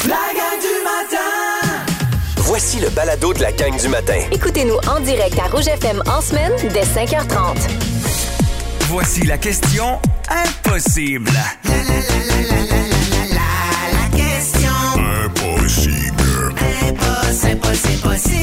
La gang du matin! Voici le balado de la gang du matin. Écoutez-nous en direct à Rouge FM en semaine dès 5h30. Voici la question impossible. La question Impossible. impossible.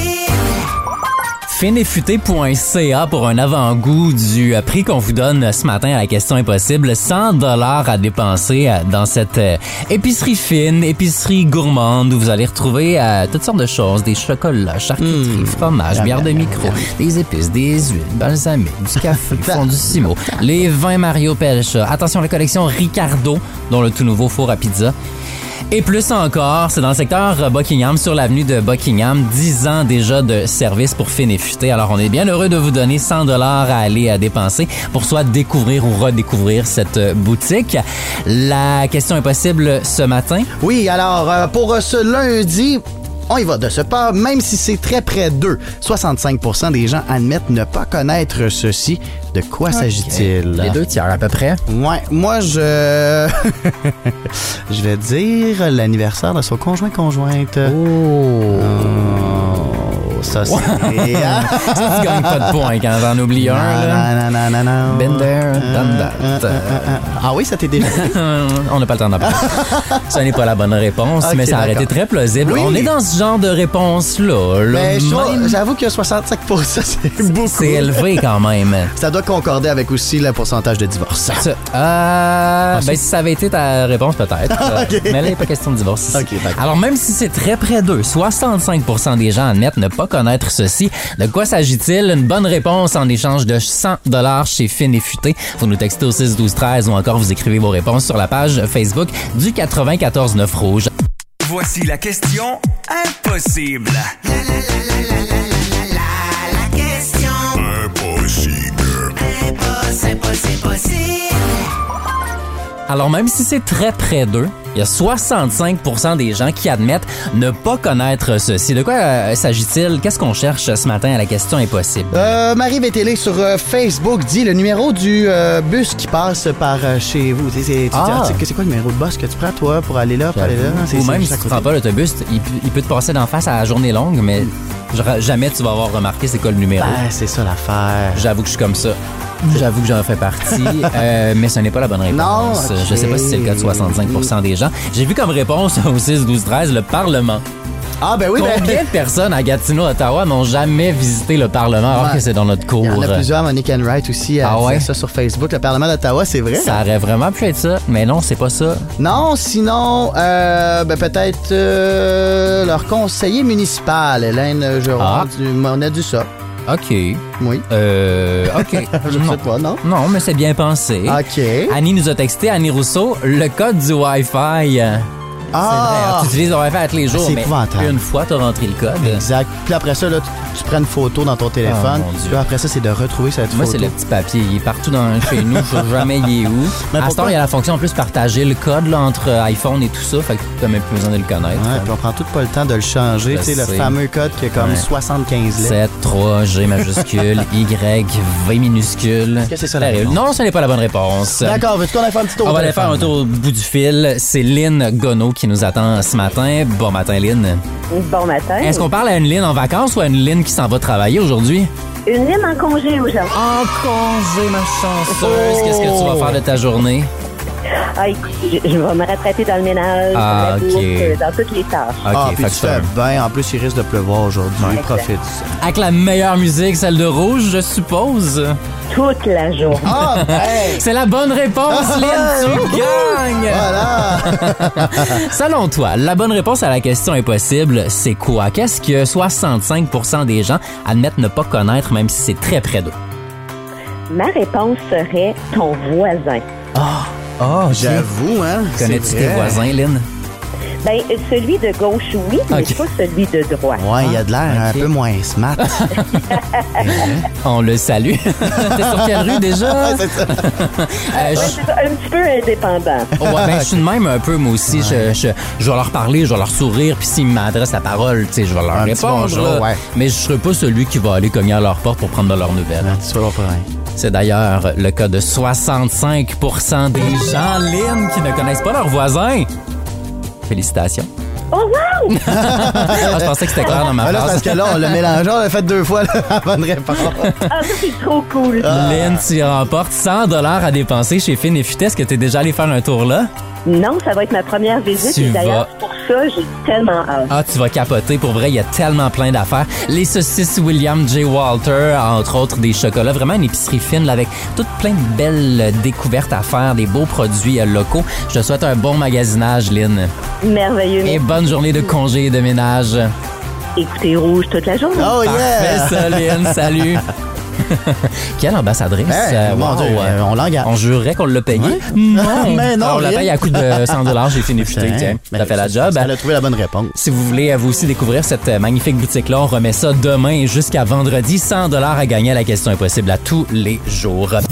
Finefuté.ca pour un avant-goût du prix qu'on vous donne ce matin à la question impossible. $100 à dépenser dans cette épicerie fine, épicerie gourmande où vous allez retrouver toutes sortes de choses, des chocolats, charcuterie, fromage, bière de micro, des épices, des huiles, balsamique, du café, Fondissimo, les vins Mario Pelcha. Attention, la collection Ricardo, dont le tout nouveau four à pizza. Et plus encore, c'est dans le secteur Buckingham, sur l'avenue de Buckingham, 10 ans déjà de service pour Fin et Futé. Alors, on est bien heureux de vous donner $100 à aller dépenser pour soit découvrir ou redécouvrir cette boutique. La question impossible ce matin. Oui, alors, pour ce lundi, on y va de ce pas, même si c'est très près d'eux. 65% des gens admettent ne pas connaître ceci. De quoi s'agit-il? Les 2 tiers à peu près. Ouais, moi, je vais dire l'anniversaire de son conjoint-conjointe. Oh! Ça, c'est... Tu gagnes pas de points quand j'en oublie un. Là. Non. Been there, done that. Ah oui, ça t'est déjà... On n'a pas le temps d'en parler. Ça n'est pas la bonne réponse, Ok, mais ça aurait été d'accord. très plausible. Oui. On est dans ce genre de réponse-là. Mais Même- j'avoue que 65%, c'est beaucoup. C'est élevé quand même. Ça doit concorder avec aussi le pourcentage de divorce. Ben, si ça avait été ta réponse, peut-être. Ok. Mais là, il n'est pas question de divorce ici. Ok, d'accord. Alors, même si c'est très près d'eux, 65% des gens admettent ne pas connaître ceci. De quoi s'agit-il? Une bonne réponse en échange de $100 chez Fin et Futé. Vous nous textez au 6 12 13 ou encore vous écrivez vos réponses sur la page Facebook du 94.9 Rouge. Voici la question impossible. La question Impossible. impossible. Alors, même si c'est très près d'eux, il y a 65% des gens qui admettent ne pas connaître ceci. De quoi s'agit-il? Qu'est-ce qu'on cherche ce matin à la question impossible? Marie Vétélé sur Facebook dit le numéro du bus qui passe par chez vous. C'est quoi le numéro de bus que tu prends, toi, pour aller là, pour aller là? Ou même si tu prends pas l'autobus, il peut te passer d'en face à la journée longue, mais jamais tu vas avoir remarqué c'est quoi le numéro. Ben, c'est ça l'affaire. J'avoue que je suis comme ça. J'avoue que j'en fais partie, mais ce n'est pas la bonne réponse. Non, ok. Je sais pas si c'est le cas de 65% des gens. J'ai vu comme réponse au 6 12 13 le Parlement. Ah, ben oui, Combien de personnes à Gatineau, Ottawa n'ont jamais visité le Parlement alors que c'est dans notre cours? Il y en a plusieurs, Monique Enright aussi, Ah ouais? ça sur Facebook. Le Parlement d'Ottawa, c'est vrai? Ça aurait vraiment pu être ça, mais non, c'est pas ça. Non, sinon, peut-être leur conseiller municipal, Hélène Geron, on a dû ça. OK. Oui. OK. Je ne sais pas, non? Non, mais c'est bien pensé. OK. Annie nous a texté, Annie Rousseau, le code du Wi-Fi. C'est vrai, tu utilises le Wi-Fi à tous les jours, c'est mais épouvantable. une fois, tu as rentré le code. Exact. Puis après ça, là, tu prends une photo dans ton téléphone. Oh, mon Dieu. Puis après ça, c'est de retrouver cette Moi, photo. c'est le petit papier. Il est partout chez nous. Je sais jamais il est où. Mais À ce pourquoi? temps, il y a la fonction en plus partager le code là, entre iPhone et tout ça. Fait que tu n'as même plus besoin de le connaître. Ouais, puis on prend tout pas le temps de le changer. Je Tu sais, le sais. fameux code qui a comme Ouais. 75 lettres. 7, 3, G majuscule, Y, V minuscule. Qu'est-ce que c'est ça, la Terrible. réponse? Non, ce n'est pas la bonne réponse. D'accord, veux-tu qu'on aille faire un petit tour? On au va aller faire un téléphone? tour au bout du fil. C'est Lynn Gonneau qui nous attend ce matin. Bon matin, Lynn. Bon matin. Est-ce qu'on parle à une Lynn en vacances ou à une Lynn qui s'en va travailler aujourd'hui? Une ligne en congé aujourd'hui. En congé, ma chanceuse. Qu'est-ce que tu vas faire de ta journée? Ah, écoute, je vais me rattraper dans le ménage, Ah, dans la bouffe, ok. dans toutes les tâches. OK, Ah, fait puis que tu c'est fais un- bien. En plus, il risque de pleuvoir aujourd'hui. Ouais. Profite. Avec la meilleure musique, celle de Rouge, je suppose. Toute la journée. Ah, ben! C'est la bonne réponse, Lynn. Tu gagnes. Voilà! Selon toi, la bonne réponse à la question impossible, c'est quoi? Qu'est-ce que 65% des gens admettent ne pas connaître, même si c'est très près d'eux? Ma réponse serait ton voisin. Oh, J'avoue, hein? Connais-tu c'est tes vrai. voisins, Lynn? Ben, celui de gauche, oui, mais Ok. pas celui de droite. Ouais, il a de l'air Ok. un peu moins smart. On le salue. T'es sur quelle rue déjà? C'est ça. Ouais, c'est ça, un petit peu indépendant. Ouais, ben, je suis de même un peu, moi aussi. Je vais leur parler, je vais leur sourire, puis s'ils m'adressent la parole, tu sais, je vais leur Un petit répondre. bonjour, là. ouais. Mais je serai pas celui qui va aller cogner à leur porte pour prendre de leurs nouvelles. Non, tu vas pas rien. C'est d'ailleurs le cas de 65% des gens, Lynn, qui ne connaissent pas leurs voisins. Félicitations. Oh, wow! Ah, je pensais que c'était clair dans ma Là, phrase. parce que là, on l'a mélangé, on l'a fait 2 fois la bonne réponse. Ah, ça, c'est trop cool. Lynn, tu remportes 100 $ à dépenser chez Fine et Futé. Est-ce que tu es déjà allé faire un tour là? Non, ça va être ma première visite. Tu Et d'ailleurs, vas- pour ça, j'ai tellement hâte. Ah, tu vas capoter. Pour vrai, il y a tellement plein d'affaires. Les saucisses William J. Walter, entre autres des chocolats. Vraiment une épicerie fine là, avec toutes plein de belles découvertes à faire, des beaux produits locaux. Je te souhaite un bon magasinage, Lynn. Merveilleux. Et bonne journée de congé et de ménage. Écoutez Rouge toute la journée. Oh Parfait, yeah! ça, Lynn. Salut. Quelle ambassadrice. Mon Wow, Dieu, on l'engage. On jurerait qu'on l'a payé. Ouais. Non. Mais non, Alors, on la Lynn. paye à coût de 100 $. J'ai fini futé. Tiens, ça fait la job. Elle a trouvé la bonne réponse. Si vous voulez vous aussi découvrir cette magnifique boutique-là, on remet ça demain jusqu'à vendredi. 100 $ à gagner à la question impossible à tous les jours. La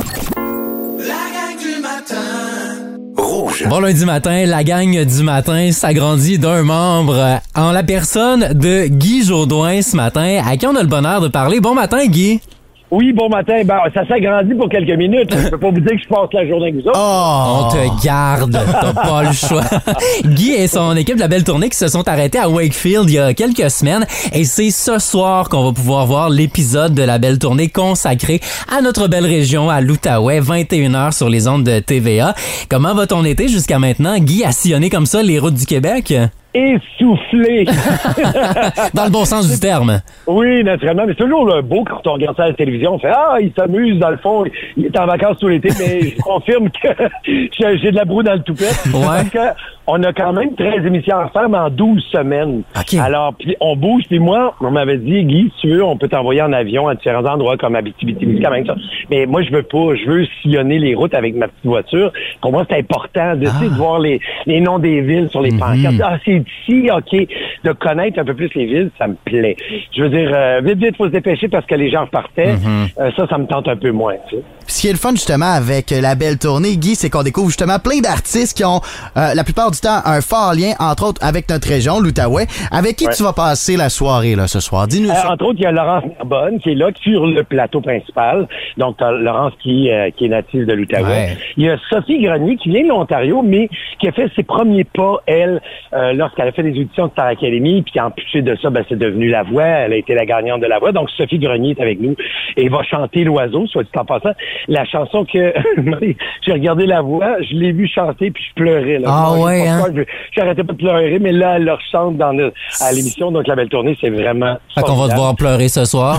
gang du matin. Rouge. Bon lundi matin, la gang du matin s'agrandit d'un membre en la personne de Guy Jourdouin ce matin, à qui on a le bonheur de parler. Bon matin, Guy. Oui, bon matin. Ben, ça s'agrandit pour quelques minutes. Je peux pas vous dire que je passe la journée avec vous autres. Oh! On te garde, t'as pas le choix. Guy et son équipe de la Belle Tournée qui se sont arrêtés à Wakefield il y a quelques semaines et c'est ce soir qu'on va pouvoir voir l'épisode de la Belle Tournée consacré à notre belle région, à l'Outaouais, 21h sur les ondes de TVA. Comment va ton été jusqu'à maintenant, Guy, à sillonner comme ça les routes du Québec? Essoufflé. Dans le bon sens du terme. Oui, naturellement. Mais c'est toujours beau quand on regarde ça à la télévision. On fait, il s'amuse, dans le fond. Il est en vacances tout l'été, mais je confirme que j'ai de la broue dans le toupette. Ouais. Parce que on a quand même 13 émissions à faire, mais en 12 semaines. OK. Alors, puis on bouge. Puis moi, on m'avait dit, Guy, si tu veux, on peut t'envoyer en avion à différents endroits comme Abitibi-Témiscamingue, ça. Mais moi, je veux pas. Je veux sillonner les routes avec ma petite voiture. Pour moi, c'est important de voir les noms des villes sur les pancartes. Ah, c'est ici, OK. De connaître un peu plus les villes, ça me plaît. Je veux dire, vite, faut se dépêcher parce que les gens repartaient. Ça me tente un peu moins, tu sais. Ce qui est le fun justement avec la Belle Tournée, Guy, c'est qu'on découvre justement plein d'artistes qui ont la plupart du temps un fort lien, entre autres, avec notre région, l'Outaouais. Avec qui tu vas passer la soirée là ce soir? Dis-nous ça. Entre autres, il y a Laurence Narbonne qui est là sur le plateau principal. Donc, t'as Laurence qui est native de l'Outaouais. Ouais. Il y a Sophie Grenier qui vient de l'Ontario, mais qui a fait ses premiers pas, elle, lorsqu'elle a fait des auditions de Star Academy, puis en plus de ça, c'est devenu La Voix. Elle a été la gagnante de La Voix. Donc, Sophie Grenier est avec nous et va chanter L'Oiseau, soit dit en passant. La chanson que j'ai regardé La Voix, je l'ai vu chanter puis je pleurais. Là. Ah Moi, ouais, hein? J'arrêtais pas de pleurer, mais là, elle leur chante à l'émission. Donc, la Belle Tournée, c'est vraiment... Fait qu'on va formidable. devoir pleurer ce soir.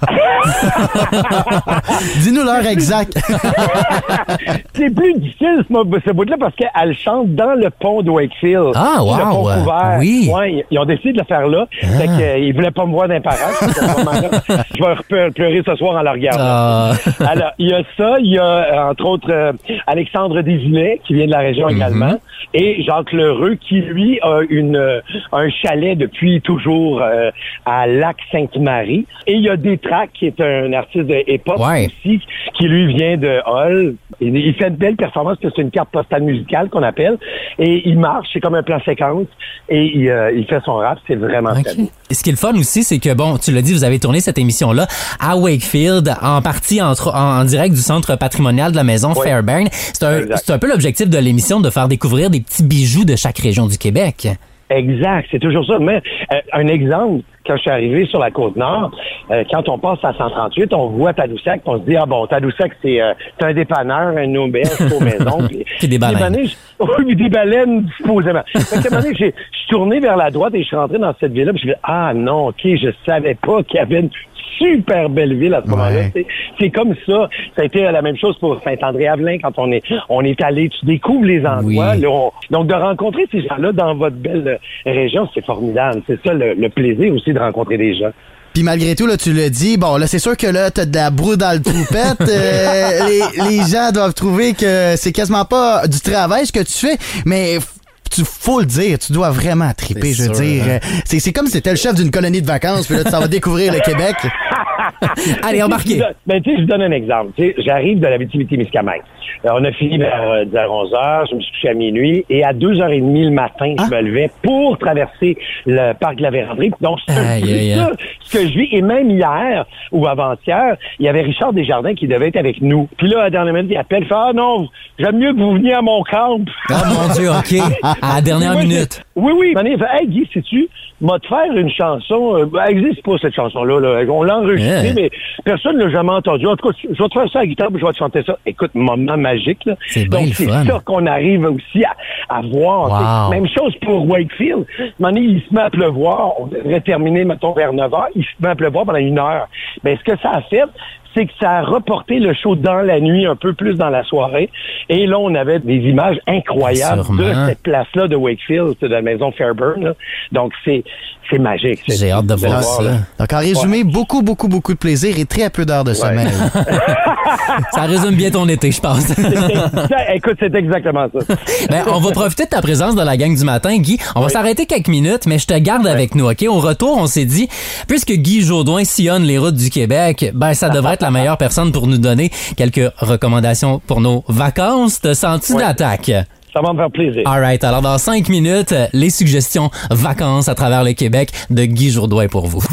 Dis-nous l'heure exacte. C'est plus difficile, ce bout-là, parce qu'elle chante dans le pont de Wakefield. Ah, wow! Le pont couvert. Oui. Ouais, ils ont décidé de le faire là. Fait qu'ils voulaient pas me voir d'un parent. Je vais pleurer ce soir en la regardant. Ah. Alors, il y a ça. Il y a, entre autres, Alexandre Desilets, qui vient de la région également. Et Jacques Lheureux, qui, lui, a un chalet depuis toujours à Lac-Sainte-Marie. Et il y a Détrac, qui est un artiste de hip-hop aussi, qui, lui, vient de Hull. Il fait de belles performances, parce que c'est une carte postale musicale qu'on appelle. Et il marche, c'est comme un plan séquence. Et il fait son rap, c'est vraiment très beau. Ce qui est le fun aussi, c'est que, bon, tu l'as dit, vous avez tourné cette émission-là à Wakefield, en partie en direct du centre patrimonial de la maison Fairbairn. C'est un peu l'objectif de l'émission, de faire découvrir des petits bijoux de chaque région du Québec. Exact, c'est toujours ça. Mais un exemple, quand je suis arrivé sur la Côte-Nord, quand on passe à 138, on voit Tadoussac, on se dit, Tadoussac, c'est un dépanneur, une auberge aux maisons. Puis des baleines. Oui, des baleines, supposément. Fait qu'à un moment donné, je suis tourné vers la droite et je suis rentré dans cette ville-là, puis je me suis dit, non, OK, je savais pas qu'il y avait une super belle ville à ce moment-là. C'est comme ça. Ça a été la même chose pour Saint-André-Avelin quand on est allé. Tu découvres les endroits. Oui. Là, donc, de rencontrer ces gens-là dans votre belle région, c'est formidable. C'est ça le plaisir aussi de rencontrer des gens. Puis malgré tout, là, tu l'as dit, bon, là, c'est sûr que là, t'as de la broue dans le toupette. Les gens doivent trouver que c'est quasiment pas du travail ce que tu fais, mais faut le dire, tu dois vraiment triper, je veux dire. C'est comme si t'étais le chef d'une colonie de vacances, puis là, tu s'en vas découvrir le Québec. Allez, embarquez. Ben, tu sais, je vous donne un exemple. Tu sais, j'arrive de l'Abitibi-Témiscamingue. On a fini vers 11h, je me suis couché à minuit, et à 2h30 le matin, je me levais pour traverser le parc de la Vérandrie. Donc, c'est un peu ça, ce que je vis. Et même hier, ou avant-hier, il y avait Richard Desjardins qui devait être avec nous. Puis là, à la dernière minute, il appelle, il fait « Ah non, j'aime mieux que vous veniez à mon camp. » Ah mon Dieu, OK. À la dernière minute. Oui. Il fait « Hey, Guy, sais-tu, m'a te faire une chanson. Elle n'existe pas, cette chanson-là. Là. On l'a enregistrée, mais personne ne l'a jamais entendue. En tout cas, je vais te faire ça à la guitare, puis je vais te chanter ça. Écoute, moment magique. Là. C'est bien le fun. C'est ça qu'on arrive aussi à voir. Wow. Même chose pour Wakefield. À un moment donné, il se met à pleuvoir. On devrait terminer, mettons, vers 9h. Il se met à pleuvoir pendant 1 heure. Ben, ce que ça a fait, c'est que ça a reporté le show dans la nuit, un peu plus dans la soirée. Et là, on avait des images incroyables de cette place-là de Wakefield, de la maison Fairburn. Là. Donc, c'est magique. J'ai hâte de voir ça. Donc, en résumé, beaucoup de plaisir et très peu d'heures de sommeil. Ça résume bien ton été, je pense. Écoute, c'est exactement ça. Ben, on va profiter de ta présence dans la gang du matin, Guy. On va s'arrêter quelques minutes, mais je te garde avec nous, OK? Au retour, on s'est dit, puisque Guy Jourdouin sillonne les routes du Québec, ben, ça devrait être la meilleure personne pour nous donner quelques recommandations pour nos vacances. Te sens-tu d'attaque? Ça va me faire plaisir. All right. Alors, dans 5 minutes, les suggestions vacances à travers le Québec de Guy Jourdouin pour vous.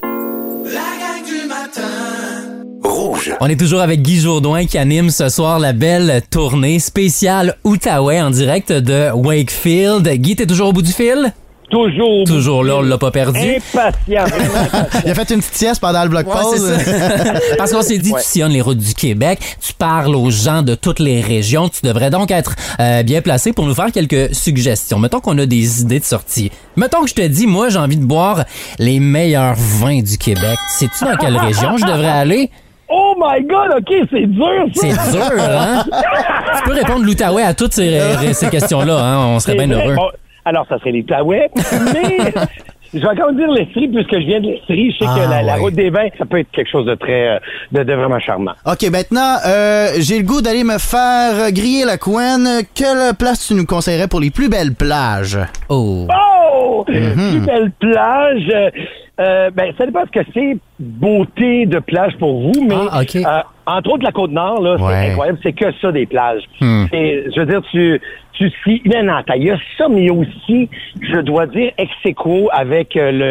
La gang du matin. Rouge. On est toujours avec Guy Jourdouin qui anime ce soir la belle tournée spéciale Outaouais en direct de Wakefield. Guy, t'es toujours au bout du fil? Toujours là, on l'a pas perdu. Impatient. Il a fait une petite sieste pendant le bloc pause. Parce qu'on s'est dit, tu sillonnes les routes du Québec, tu parles aux gens de toutes les régions, tu devrais donc être bien placé pour nous faire quelques suggestions. Mettons qu'on a des idées de sortie. Mettons que je te dis, moi, j'ai envie de boire les meilleurs vins du Québec. Sais-tu dans quelle région je devrais aller? Oh my God, OK, c'est dur, ça! C'est dur, hein? Tu peux répondre l'Outaouais à toutes ces questions-là, hein? On serait bien heureux. Bon, alors, ça serait l'Outaouais, mais je vais encore dire l'Estrie, puisque je viens de l'Estrie. Je sais que la route des vins, ça peut être quelque chose de très, de vraiment charmant. OK, maintenant, j'ai le goût d'aller me faire griller la couenne. Quelle place tu nous conseillerais pour les plus belles plages? Oh! Plus belle plage... ben, ça dépend ce que c'est beauté de plage pour vous, mais entre autres la Côte-Nord, là, c'est incroyable, c'est que ça des plages. Je veux dire, tu suis il y a ça, mais il y a aussi, je dois dire, ex-aequo avec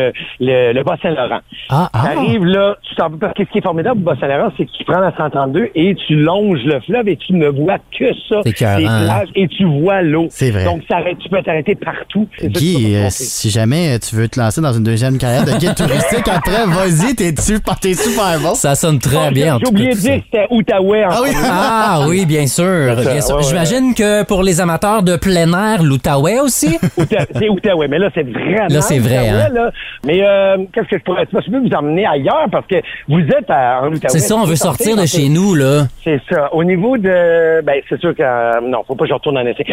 le Bas-Saint-Laurent. T'arrives là, parce que ce qui est formidable au Bas-Saint-Laurent, c'est que tu prends la 132 et tu longes le fleuve et tu ne vois que ça, des plages, et tu vois l'eau. C'est vrai. Donc, tu peux t'arrêter partout. Guy, si jamais tu veux te lancer dans une deuxième carrière de guide touristique, après, vas-y, t'es super bon. Ça sonne très bien. J'ai oublié de dire que c'était Outaouais. Oui, bien sûr. J'imagine que pour les amateurs de plein air, l'Outaouais aussi? C'est Outaouais, mais là, c'est vraiment... Là, c'est vrai, hein? Là. Mais qu'est-ce que je pourrais... Je peux vous emmener ailleurs parce que vous êtes en Outaouais. C'est ça, on veut sortir de chez nous, là. C'est ça. Au niveau de... Ben, c'est sûr que... non, faut pas que je retourne en essai.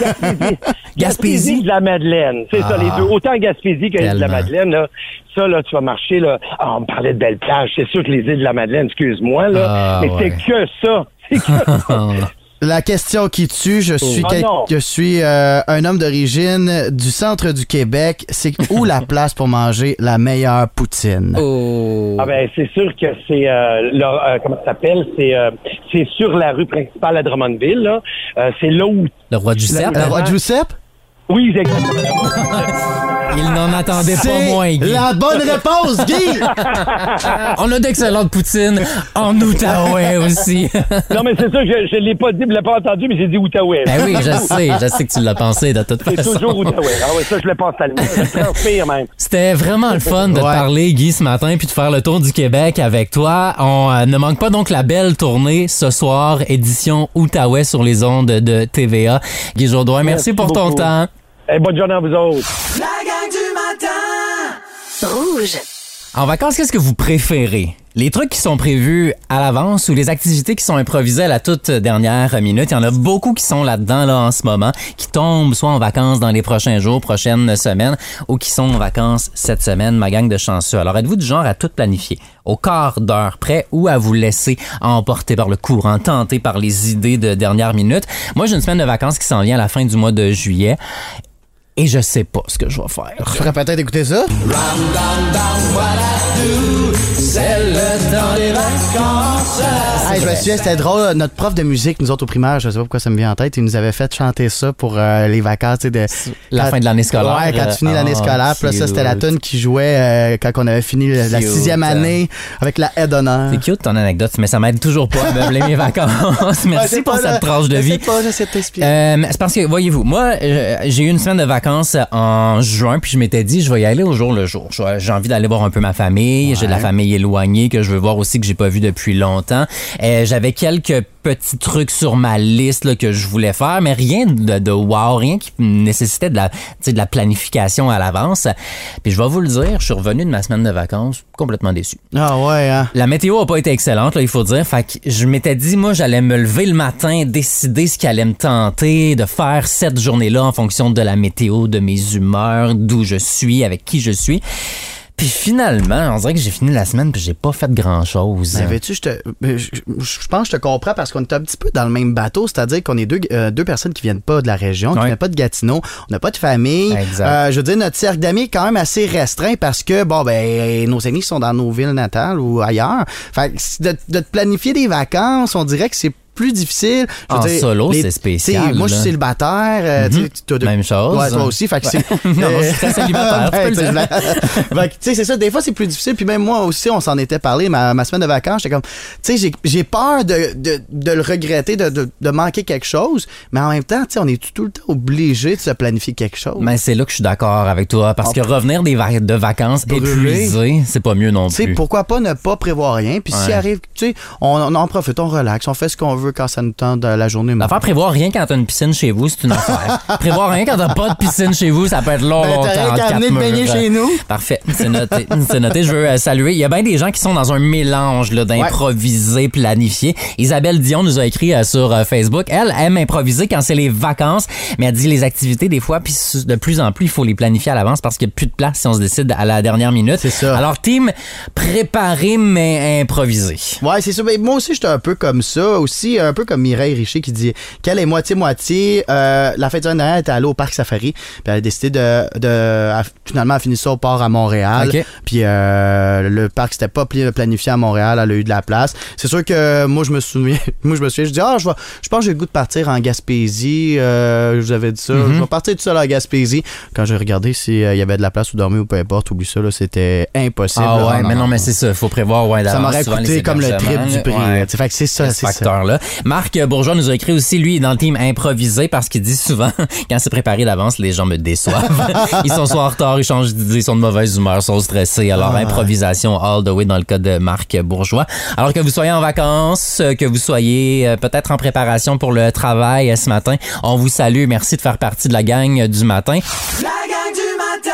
Gaspésie de la Madeleine. C'est ça, les deux. Autant Gaspésie que de la Madeleine, là. Ça, là, tu vas marcher, là. On me parlait de belles plages. C'est sûr que les îles de la Madeleine, excuse-moi, là. Mais c'est que ça. C'est que ça. La question qui tue, je suis un homme d'origine du centre du Québec. C'est où la place pour manger la meilleure poutine? Ah ben c'est sûr que c'est comment ça s'appelle? C'est sur la rue principale à Drummondville, là. C'est là où le roi Giuseppe. Le roi Giuseppe? Oui, exactement. Il n'en attendait pas moins, Guy. La bonne réponse, Guy! On a d'excellentes poutines en Outaouais aussi. Non, mais c'est ça, je l'ai pas dit, je l'ai pas entendu, mais j'ai dit Outaouais. Ben oui, je sais que tu l'as pensé de toute façon. C'est toujours Outaouais. Ah oui, ça, je le pense tellement. Je transpire même. C'était vraiment le fun de te parler, Guy, ce matin, puis de faire le tour du Québec avec toi. On ne manque pas donc la belle tournée ce soir, édition Outaouais sur les ondes de TVA. Guy Jourdouin, merci pour ton temps. Bonne journée à vous autres. La gang du matin. Rouge. En vacances, qu'est-ce que vous préférez? Les trucs qui sont prévus à l'avance ou les activités qui sont improvisées à la toute dernière minute? Il y en a beaucoup qui sont là-dedans là en ce moment, qui tombent soit en vacances dans les prochains jours, prochaines semaines, ou qui sont en vacances cette semaine, ma gang de chanceux. Alors, êtes-vous du genre à tout planifier au quart d'heure près ou à vous laisser emporter par le courant, tenté par les idées de dernière minute? Moi, j'ai une semaine de vacances qui s'en vient à la fin du mois de juillet. et je sais pas ce que je vais faire. Tu ferais peut-être écouter ça? C'est le temps des vacances. Hey, je me souviens, c'était drôle. Notre prof de musique, nous autres au primaire, je sais pas pourquoi ça me vient en tête, il nous avait fait chanter ça pour les vacances. Tu sais, Fin de l'année scolaire. Ouais, quand tu finis l'année scolaire. Puis là, ça, c'était la tune qui jouait quand on avait fini la 6e année avec la haie d'honneur. C'est cute ton anecdote, mais ça m'aide toujours pas à meubler mes vacances. Merci pour cette tranche de vie. J'essaie de t'expliquer. C'est parce que, voyez-vous, moi, j'ai eu une semaine de vacances en juin, puis je m'étais dit, je vais y aller au jour le jour. J'ai envie d'aller voir un peu ma famille. J'ai de la famille éloignée que je veux voir aussi, que j'ai pas vu depuis longtemps. J'avais quelques petits trucs sur ma liste là, que je voulais faire, mais rien de wow, rien qui nécessitait de la planification à l'avance. Puis je vais vous le dire, je suis revenu de ma semaine de vacances complètement déçu. Ah ouais, hein? La météo a pas été excellente, là, il faut dire. Fait que je m'étais dit, moi, j'allais me lever le matin, décider ce qui allait me tenter, de faire cette journée-là en fonction de la météo, de mes humeurs, d'où je suis, avec qui je suis. Puis finalement, on dirait que j'ai fini la semaine puis j'ai pas fait grand-chose. Savais-tu, je pense que je te comprends parce qu'on est un petit peu dans le même bateau, c'est-à-dire qu'on est deux personnes qui viennent pas de la région, qui viennent pas de Gatineau, on n'a pas de famille. Je veux dire, notre cercle d'amis est quand même assez restreint parce que, nos amis sont dans nos villes natales ou ailleurs. Fait que de te planifier des vacances, on dirait que c'est plus difficile. Solo, c'est spécial. Moi, je suis célibataire. Même chose. Ouais, toi aussi. Fait que c'est... non, je suis très célibataire. C'est ça. Des fois, c'est plus difficile. Puis même moi aussi, on s'en était parlé. Ma semaine de vacances, j'étais comme... Tu sais, j'ai peur de le regretter, de manquer quelque chose. Mais en même temps, tu sais, on est tout le temps obligé de se planifier quelque chose. Mais c'est là que je suis d'accord avec toi. Parce que revenir de vacances épuisé, c'est pas mieux non plus. Tu sais, pourquoi pas ne pas prévoir rien? Puis s'il arrive, tu sais, on en profite, on relaxe, on fait ce qu'on veut quand ça nous tente de la journée. L'affaire, prévoir rien quand t'as une piscine chez vous, c'est une affaire. Prévoir rien quand t'as pas de piscine chez vous, ça peut être longtemps. T'as rien qu'à amener de baigner chez nous. Parfait, c'est noté. C'est noté. Je veux saluer. Il y a bien des gens qui sont dans un mélange là, d'improviser, planifier. Isabelle Dion nous a écrit sur Facebook. Elle aime improviser quand c'est les vacances, mais elle dit les activités, des fois, puis de plus en plus, il faut les planifier à l'avance parce qu'il n'y a plus de place si on se décide à la dernière minute. C'est ça. Alors, team, préparer mais improviser. Ouais, c'est ça. Mais moi aussi, j'étais un peu comme ça. Aussi, un peu comme Mireille Richer qui dit qu'elle est moitié-moitié. La fin de semaine dernière, elle était allée au Parc Safari. Puis elle a décidé finalement, elle a fini ça au port à Montréal. Okay. Puis le parc, c'était pas planifié à Montréal. Elle a eu de la place. C'est sûr que moi, je me souviens, je dis, je pense que j'ai le goût de partir en Gaspésie. Je vous avais dit ça. Je vais partir tout seul en Gaspésie. Quand j'ai regardé s'il y avait de la place où dormir ou peu importe, oublie ça, là, c'était impossible. Ah ouais, mais non, mais c'est ça. Il faut prévoir, d'avance. Ça m'aurait coûté comme le triple du prix. Ouais. Fait que c'est ça, c'est facteur-là. Marc Bourgeois nous a écrit aussi, lui, dans le team improvisé, parce qu'il dit souvent, quand c'est préparé d'avance, les gens me déçoivent. Ils sont soit en retard, ils changent d'idée, ils sont de mauvaise humeur, ils sont stressés. Alors, improvisation all the way dans le cas de Marc Bourgeois. Alors que vous soyez en vacances, que vous soyez peut-être en préparation pour le travail ce matin, on vous salue. Merci de faire partie de la gang du matin. La gang du matin!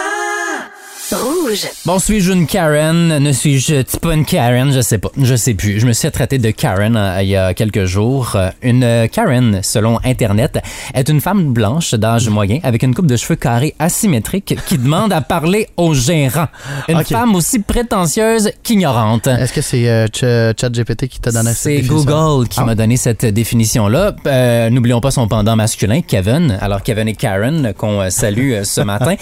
Rouge. Bon, suis-je une Karen? Ne suis-je pas une Karen? Je sais pas. Je sais plus. Je me suis traité de Karen il y a quelques jours. Une Karen, selon Internet, est une femme blanche d'âge moyen avec une coupe de cheveux carrés asymétrique qui demande à parler au gérant. Une femme aussi prétentieuse qu'ignorante. Est-ce que c'est ChatGPT qui t'a donné cette définition? C'est Google qui m'a donné cette définition-là. N'oublions pas son pendant masculin, Kevin. Alors, Kevin et Karen, qu'on salue ce matin.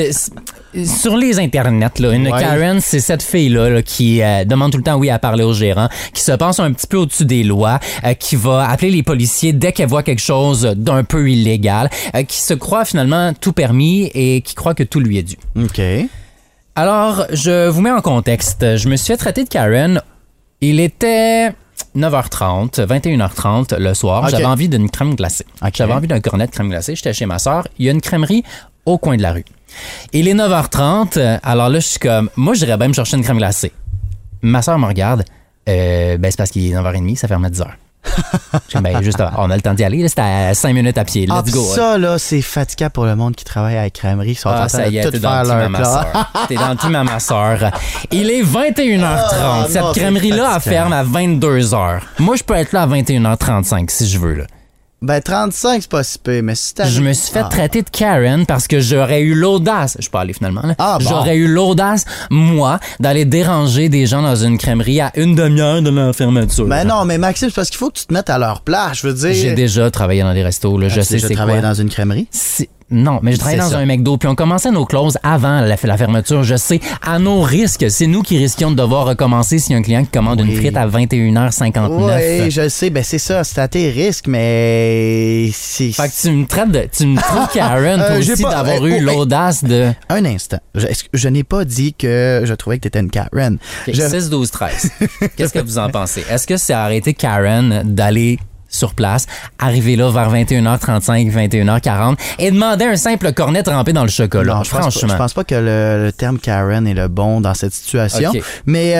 Sur les internets, là, une Karen, c'est cette fille-là qui demande tout le temps à parler au gérant, qui se pense un petit peu au-dessus des lois, qui va appeler les policiers dès qu'elle voit quelque chose d'un peu illégal, qui se croit finalement tout permis et qui croit que tout lui est dû. OK. Alors, je vous mets en contexte. Je me suis fait traiter de Karen. Il était 9h30, 21h30 le soir. J'avais envie d'une crème glacée. J'avais envie d'un cornet de crème glacée. J'étais chez ma sœur. Il y a une crèmerie au coin de la rue. Il est 9h30, alors là, je suis comme... Moi, j'irais bien me chercher une crème glacée. Ma sœur me regarde. C'est parce qu'il est 9h30, ça ferme à 10h. Juste, on a le temps d'y aller. C'était à 5 minutes à pied. Let's go. Ça, là, c'est fatigant pour le monde qui travaille à la crèmerie. Ils sont en train de tout faire leur plat. T'es dans le team à ma sœur. Il est 21h30. Cette crèmerie-là, elle ferme à 22h. Moi, je peux être là à 21h35 si je veux, là. 35, c'est pas si peu, mais si t'as... Je me suis fait traiter de Karen parce que j'aurais eu l'audace, je peux aller finalement, là. J'aurais eu l'audace, moi, d'aller déranger des gens dans une crèmerie à une demi-heure de leur fermeture. Mais non, mais Maxime, c'est parce qu'il faut que tu te mettes à leur place, je veux dire... J'ai déjà travaillé dans des restos, là. Je sais c'est quoi. travaillé dans une crèmerie? Non, mais je travaillais dans un McDo, puis on commençait nos clauses avant la fermeture. Je sais, à nos risques, c'est nous qui risquions de devoir recommencer s'il y a un client qui commande une frite à 21h59. Oui, je sais, ben c'est ça, c'est à tes risques, mais... Fait que tu me trouves Karen, toi aussi, d'avoir eu l'audace de... Un instant, je n'ai pas dit que je trouvais que t'étais une Karen. 6, 12, 13. Qu'est-ce que vous en pensez? Est-ce que c'est arrêté Karen d'aller sur place, arriver là vers 21h35, 21h40 et demander un simple cornet trempé dans le chocolat? Non, franchement. Je pense pas que le terme Karen est le bon dans cette situation. Okay. Mais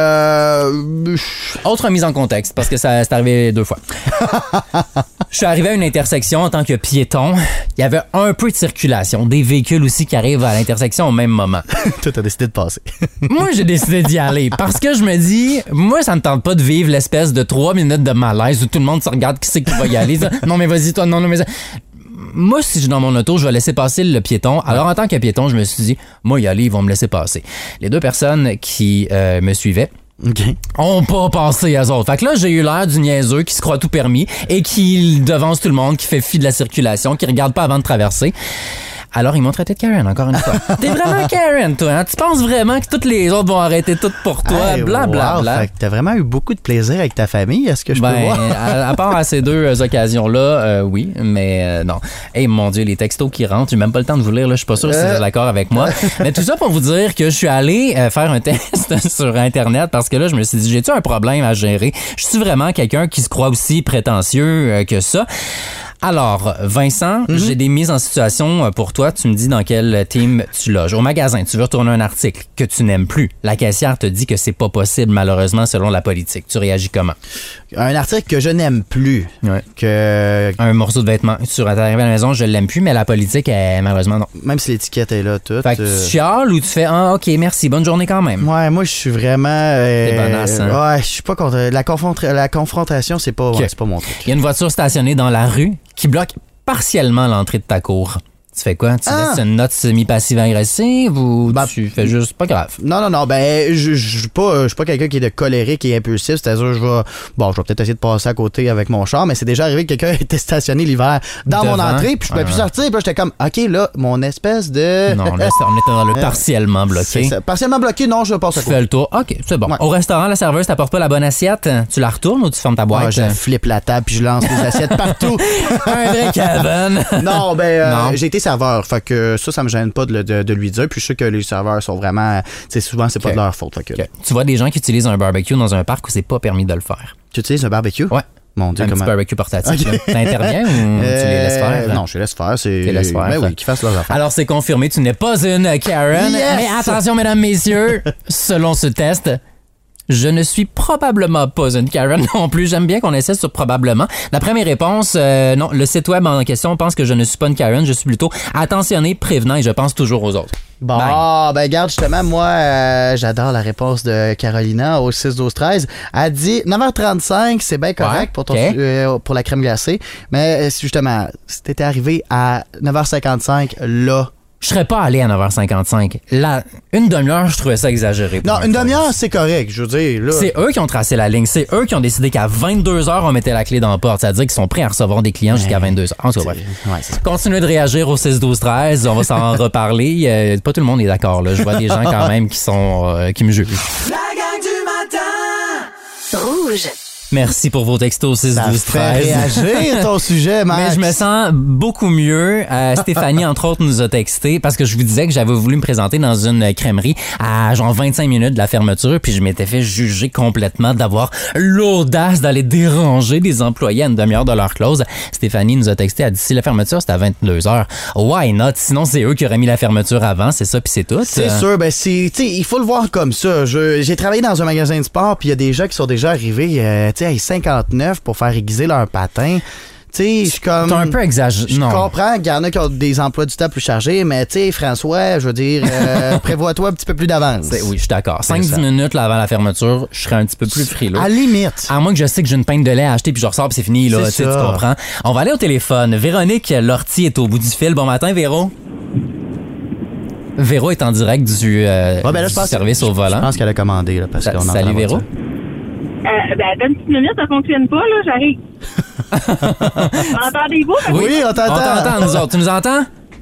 autre mise en contexte, parce que ça c'est arrivé 2 fois. Je suis arrivé à une intersection en tant que piéton. Il y avait un peu de circulation, des véhicules aussi qui arrivent à l'intersection au même moment. Toi, t'as décidé de passer. Moi, j'ai décidé d'y aller parce que je me dis, moi, ça me tente pas de vivre l'espèce de 3 minutes de malaise où tout le monde se regarde qui c'est qui va y aller. Non, mais vas-y, toi, non, mais... Moi, si je suis dans mon auto, je vais laisser passer le piéton. Alors, en tant que piéton, je me suis dit, moi, y aller, ils vont me laisser passer. Les 2 personnes qui me suivaient, ont pas passé à eux autres. Fait que là, j'ai eu l'air du niaiseux qui se croit tout permis et qui devance tout le monde, qui fait fi de la circulation, qui regarde pas avant de traverser. Alors, ils m'ont traité de Karen, encore une fois. T'es vraiment Karen, toi, hein? Tu penses vraiment que toutes les autres vont arrêter tout pour toi? Blablabla. Fait que t'as vraiment eu beaucoup de plaisir avec ta famille, est-ce que je peux voir? À part à ces 2 occasions-là, oui, mais non. Hey, mon Dieu, les textos qui rentrent, j'ai même pas le temps de vous lire, là. Je suis pas sûr si vous êtes d'accord avec moi. Mais tout ça pour vous dire que je suis allé faire un test sur Internet parce que là, je me suis dit, j'ai-tu un problème à gérer? Je suis vraiment quelqu'un qui se croit aussi prétentieux que ça? Alors, Vincent, j'ai des mises en situation pour toi. Tu me dis dans quel team tu loges. Au magasin, tu veux retourner un article que tu n'aimes plus. La caissière te dit que c'est pas possible, malheureusement, selon la politique. Tu réagis comment? Un article que je n'aime plus. Ouais. Un morceau de vêtement. Tu arrives à la maison, je l'aime plus, mais la politique, malheureusement, non. Même si l'étiquette est là, toute. Fait que tu chiales ou tu fais, OK, merci, bonne journée quand même. Ouais, moi, je suis vraiment... T'es bonasse, hein? Ouais, je suis pas contre... La confrontation, c'est pas, c'est pas mon truc. Il y a une voiture stationnée dans la rue qui bloque partiellement l'entrée de ta cour. Tu fais quoi? Tu laisses une note semi-passive agressive ou tu fais juste pas grave? Non, je suis pas quelqu'un qui est de colérique et impulsif, c'est-à-dire je vais peut-être essayer de passer à côté avec mon char, mais c'est déjà arrivé que quelqu'un était stationné l'hiver dans mon entrée, puis je pouvais plus sortir, puis là j'étais comme OK, là, mon espèce de... Non, là, on était dans le partiellement bloqué. Partiellement bloqué, non, je passe à côté. Tu fais le tour. OK, c'est bon. Ouais. Au restaurant, la serveuse t'apporte pas la bonne assiette, tu la retournes ou tu fermes ta boîte? Je flippe la table puis je lance les assiettes partout. Un vrai Kevin. Non, j'ai été serveur, fait que ça me gêne pas de lui dire, puis je sais que les serveurs sont vraiment, souvent c'est pas de leur faute. Fait que... Tu vois des gens qui utilisent un barbecue dans un parc où c'est pas permis de le faire. Tu utilises un barbecue? Ouais. Mon Dieu, un petit barbecue portatif. Okay. T'interviens ou tu les laisses faire? Non, je les laisse faire. Tu les laisses faire. Oui, qu'ils fassent leurs affaires. Alors, c'est confirmé, tu n'es pas une Karen. Yes! Mais attention, mesdames, messieurs, selon ce test, je ne suis probablement pas une Karen non plus. J'aime bien qu'on essaie sur probablement. D'après mes réponses, non, le site web en question pense que je ne suis pas une Karen. Je suis plutôt attentionné, prévenant et je pense toujours aux autres. Bon, regarde, justement, moi, j'adore la réponse de Carolina au 6-12-13. Elle dit 9h35, c'est bien correct pour la crème glacée. Mais justement, si t'étais arrivé à 9h55, là... Je serais pas allé à 9h55. Là, une demi-heure, je trouvais ça exagéré. Non, une demi-heure, c'est correct, je veux dire. Là. C'est eux qui ont tracé la ligne. C'est eux qui ont décidé qu'à 22h, on mettait la clé dans la porte. C'est-à-dire qu'ils sont prêts à recevoir des clients jusqu'à 22h. En tout cas, continuez de réagir au 6-12-13. On va s'en reparler. Pas tout le monde est d'accord. Là. Je vois des gens quand même qui me jugent. La gang du matin! Rouge. Merci pour vos textos 6-12-13. Ça fait réagir ton sujet, Max. Mais je me sens beaucoup mieux. Stéphanie, entre autres, nous a texté parce que je vous disais que j'avais voulu me présenter dans une crèmerie à genre 25 minutes de la fermeture, puis je m'étais fait juger complètement d'avoir l'audace d'aller déranger des employés à une demi-heure de leur close. Stéphanie nous a texté, elle dit si la fermeture c'était à 22h, why not? Sinon, c'est eux qui auraient mis la fermeture avant, c'est ça, puis c'est tout. C'est sûr, il faut le voir comme ça. J'ai travaillé dans un magasin de sport, puis il y a des gens qui sont déjà arrivés... 59 pour faire aiguiser leur patin. Tu sais, je suis comme... T'es un peu exagéré. Je comprends qu'il y en a qui ont des emplois du temps plus chargés, mais tu sais, François, je veux dire, prévois-toi un petit peu plus d'avance. Oui, je suis d'accord. 5-10 minutes là, avant la fermeture, je serais un petit peu plus frileux. À limite. À moins que je sais que j'ai une pinte de lait à acheter puis je ressors puis c'est fini, là. Tu comprends. On va aller au téléphone. Véronique Lortie est au bout du fil. Bon matin, Véro. Véro est en direct du service au volant. Je pense qu'elle a commandé, là, parce qu'on Salut, Véro. Dans une petite minute, ça fonctionne pas, là, j'arrive. Entendez-vous? Oui, on t'entend. On t'entend, nous autres. Tu nous entends?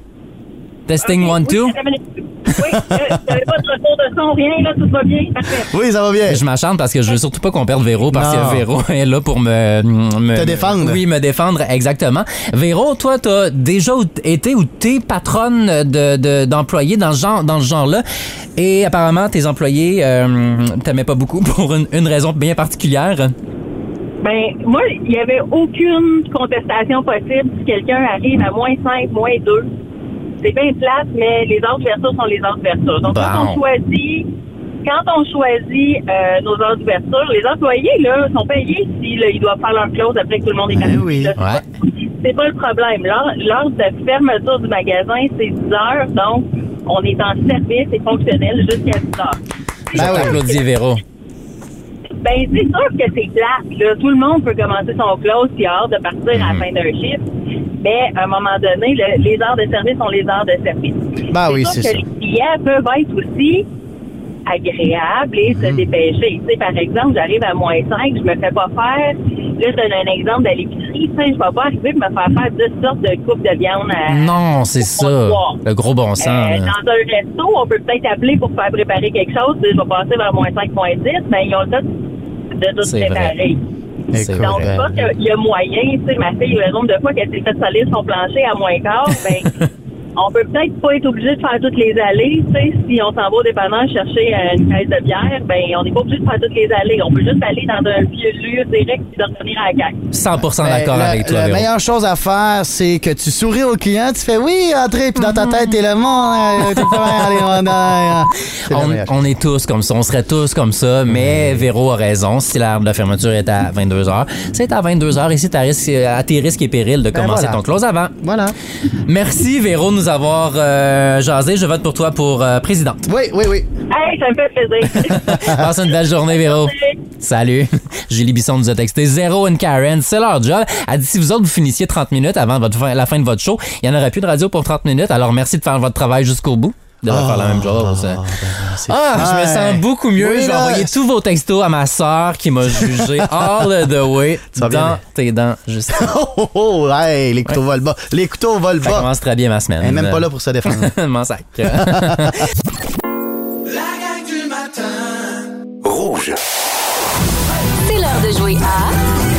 Testing 1, 2. Oui, t'avais pas de retour de son, rien, là, tout va bien. Parfait. Oui, ça va bien. Je m'acharne parce que je veux surtout pas qu'on perde Véro parce que Véro est là pour te défendre. Oui, me défendre, exactement. Véro, toi, t'as déjà été ou t'es patronne d'employés dans ce genre-là et apparemment tes employés t'aimaient pas beaucoup pour une raison bien particulière. Ben, moi, il n'y avait aucune contestation possible si quelqu'un arrive à -5, -2. C'est bien plate, mais les heures d'ouverture sont les heures d'ouverture. Donc, quand on choisit nos heures d'ouverture, les employés, là, sont payés s'ils doivent faire leur close après que tout le monde est parti. Oui. Ouais. C'est pas le problème. L'heure de fermeture du magasin, c'est 10 heures. Donc, on est en service et fonctionnel jusqu'à 10 heures. Je t'applaudis, Véro. Ben, c'est sûr que c'est plate, là. Tout le monde peut commencer son close puis hâte de partir à la fin d'un chiffre. Mais, à un moment donné, les heures de service sont les heures de service. Ben oui, sûr c'est que ça. les clients peuvent être aussi agréables et se dépêcher. Tu sais, par exemple, j'arrive à -5, je me fais pas faire. Là, je donne un exemple de l'épicerie. Tu sais, je vais pas arriver et me faire 10 sortes de coupes de viande à... Non, c'est ça. Le gros bon sens. Dans un resto, on peut peut-être appeler pour faire préparer quelque chose. Je vais passer vers -5.10, mais ils ont le temps de tout préparer. C'est Donc, je pense qu'il y a moyen. Tu sais, ma fille, le nombre de fois qu'elle s'est fait salir son plancher à -15, ben, on peut peut-être pas être obligé de faire toutes les allées. Tu sais, si on s'en va au dépanneur chercher une caisse de bière, ben, on n'est pas obligé de faire toutes les allées. On peut juste aller dans un vieux lieu direct et de revenir à la CAQ. 100% d'accord avec toi, La Véro. meilleure chose à faire, c'est que tu souris au client, tu fais oui, entrez, puis dans ta tête, t'es le monde. On est tous comme ça, on serait tous comme ça, mais Véro a raison. Si l'heure de la fermeture est à 22h, c'est à 22h et c'est à tes risques et périls de commencer ton close avant. Voilà. Merci, Véro, de nous avoir jasé. Je vote pour toi pour présidente. Oui. Hey, ça me fait plaisir. Passe une belle journée, Véro. Salut. Julie Bisson nous a texté 0 and Karen, c'est leur job. Elle dit si vous autres vous finissiez 30 minutes avant la fin de votre show, il n'y en aurait plus de radio pour 30 minutes. Alors merci de faire votre travail jusqu'au bout. De faire la même chose. Je me sens beaucoup mieux. Oui, je vais envoyer tous vos textos à ma sœur qui m'a jugé all the way dans tes dents. Juste. Hey, les couteaux volent bas. Les couteaux volent Ça bas. commence très bien ma semaine. Elle est même pas là pour se défendre. Mon sac. La gang du matin. Rouge. C'est l'heure de jouer à...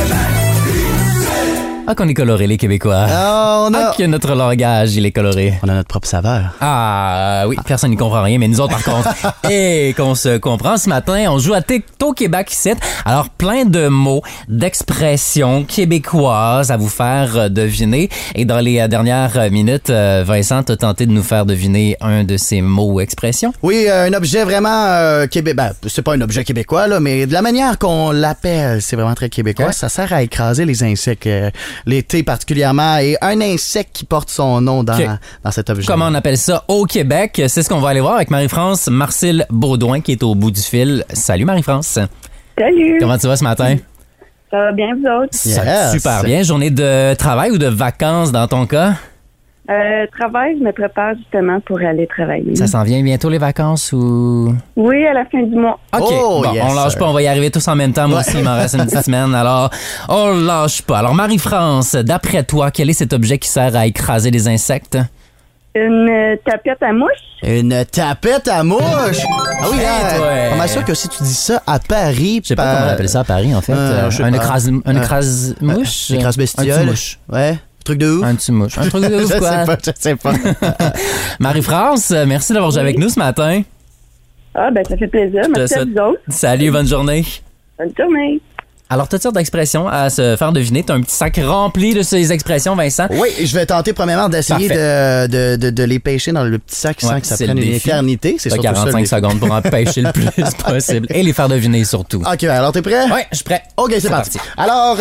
Ah, qu'on est coloré, les Québécois. Que notre langage, il est coloré. On a notre propre saveur. Ah, oui, personne n'y comprend rien, mais nous autres, par contre, et qu'on se comprend. Ce matin, on joue à TikTok Québec ici. Alors, plein de mots, d'expressions québécoises à vous faire deviner. Et dans les dernières minutes, Vincent, t'as tenté de nous faire deviner un de ces mots ou expressions. Oui, un objet vraiment québécois. Ben, c'est pas un objet québécois, là, mais de la manière qu'on l'appelle, c'est vraiment très québécois. Ouais. Ça sert à écraser les insectes, l'été particulièrement, et un insecte qui porte son nom dans cet objet. Comment on appelle ça au Québec? C'est ce qu'on va aller voir avec Marie-France Marcille-Baudouin qui est au bout du fil. Salut Marie-France. Salut. Comment tu vas ce matin? Ça va bien, vous autres? Ça va super bien. Journée de travail ou de vacances dans ton cas? Travail, je me prépare justement pour aller travailler. Ça s'en vient bientôt les vacances ou... Oui, à la fin du mois. OK. Oh, bon, yes, on lâche sir. pas, on va y arriver tous en même temps. Moi aussi, il m'en reste une petite semaine. Alors, on lâche pas. Alors, Marie-France, d'après toi, quel est cet objet qui sert à écraser les insectes? Une tapette à mouche. Une tapette à mouche! Ah oui, ouais. on m'assure que si tu dis ça à Paris... Je sais pas comment on appelle ça à Paris, en fait. je sais Un pas. écrase-mouche? Un écrase bestiole. Un petit-mouche. Ouais. Truc de ouf. Un petit mouche. Un truc de ouf, quoi. Je sais pas. Marie-France, merci d'avoir joué avec nous ce matin. Ah, ben ça fait plaisir. Merci à vous autres. Salut, bonne journée. Bonne journée. Alors, toutes sortes d'expressions à se faire deviner. T'as un petit sac rempli de ces expressions, Vincent. Oui, je vais tenter premièrement d'essayer de les pêcher dans le petit sac sans que ça c'est prenne le une défi. éternité. C'est T'as surtout ça, 45 le défi. secondes pour en pêcher le plus possible et les faire deviner surtout. OK, alors t'es prêt? Ouais, je suis prêt. OK, c'est parti. Alors,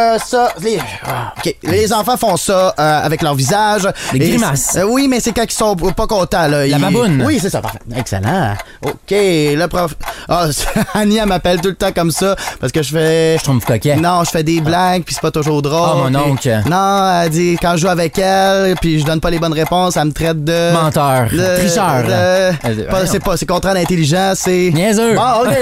les enfants font ça avec leur visage. Des grimaces. Oui, mais c'est quand ils sont pas contents. Là. La baboune. Oui, c'est ça, parfait. Excellent. OK, le prof... Annie, elle m'appelle tout le temps comme ça parce que je fais... schtroumpf coquet. Non, je fais des blagues, puis c'est pas toujours drôle. Ah, mon puis- oncle. Non, elle dit, quand je joue avec elle, puis je donne pas les bonnes réponses, elle me traite de... Menteur. Tricheur. C'est contraire d'intelligence, c'est... Niaiseux. Ah, OK.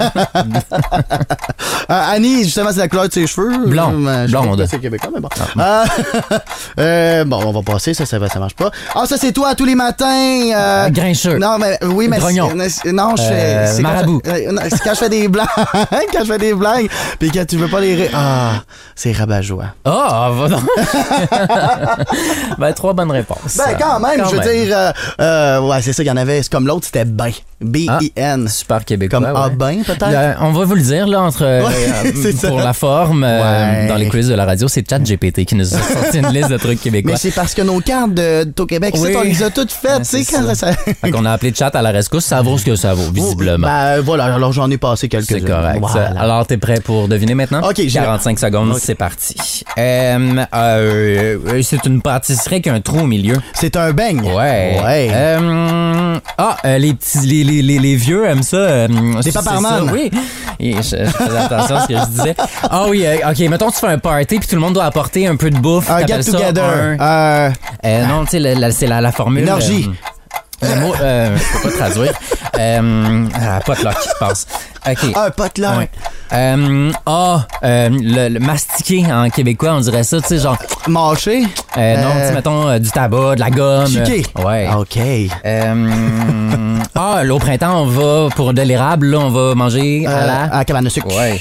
Annie, justement, c'est la couleur de ses cheveux. Blond. Je sais pas Blonde. pourquoi c'est québécois, mais bon. Bon, on va passer, ça marche pas. Ah, ça, c'est toi, tous les matins. Grincheux. Non, mais oui, mais... Grognon. Non, je fais... c'est Marabout. quand je fais des blagues. Quand je fais des blagues, puis quand tu veux pas les rire. Ah, c'est rabat-joie. Ah, va donc. Ben, 3 bonnes réponses. Ben, quand même, je veux dire, ouais, c'est ça, il y en avait, c'est comme l'autre, c'était Ben. B-I-N. Super québécois. Comme ouais. A-Ben, peut-être? On va vous le dire, là, c'est ça. pour la forme, Ouais. dans les quiz de la radio, c'est ChatGPT qui nous a sorti une liste de trucs québécois. Mais c'est parce que nos cartes au Québec, Oui. on les a toutes faites, tu sais, c'est quand ça... Fait qu'on a appelé Chat à la rescousse, ça vaut ce que ça vaut, visiblement. Ben, voilà, alors j'en ai passé quelques-uns. C'est correct. Voilà. Alors, t'es prêt pour deviner maintenant? OK, j'ai 45 secondes, OK. c'est parti. C'est une pâtisserie qui a un trou au milieu. C'est un beigne. Ouais. Les petits, les vieux aiment ça. Des paparmanes. Oui. Et je faisais attention à ce que je disais. Ah oui, OK, mettons tu fais un party puis tout le monde doit apporter un peu de bouffe. Un T'appelles ça get-together. non, tu sais, c'est la formule. Une orgie. Le mot, je peux pas traduire. Potluck, je pense. OK. Un potluck. Ouais. Le mastiquer en québécois, on dirait ça, tu sais, genre. Mâché. Non, tu sais, mettons du tabac, de la gomme. Chiqué. Ouais. OK. Au printemps, on va pour de l'érable, là, on va manger à la. À la cabane de sucre. Ouais.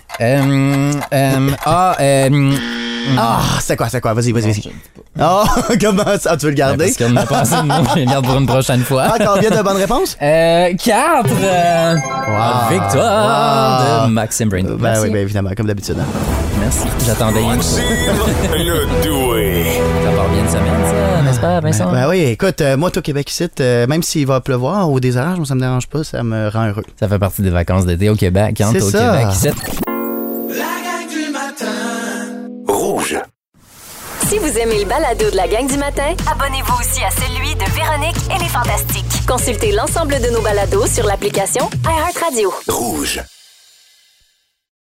C'est quoi? Vas-y. Oh, comment ça? Tu veux le garder? Parce qu'on n'a pas assez de mots, je le garde pour une prochaine fois. Ah, combien de bonnes réponses? 4! Wow. Victoire Wow. de Maxime Brain. Ben Merci. oui, ben évidemment, comme d'habitude. Merci. J'attendais rien que ça. Le doué. Ça part bien une semaine, ça, n'est-ce pas, Vincent? Ben oui, écoute, moi, au Québec ici, même s'il va pleuvoir ou des orages, moi, ça me dérange pas, ça me rend heureux. Ça fait partie des vacances d'été au Québec. Quand C'est au ça. Québec, ici. La gang du matin. Rouge. Si vous aimez le balado de la gang du matin, abonnez-vous aussi à celui de Véronique et les Fantastiques. Consultez l'ensemble de nos balados sur l'application iHeartRadio. Rouge.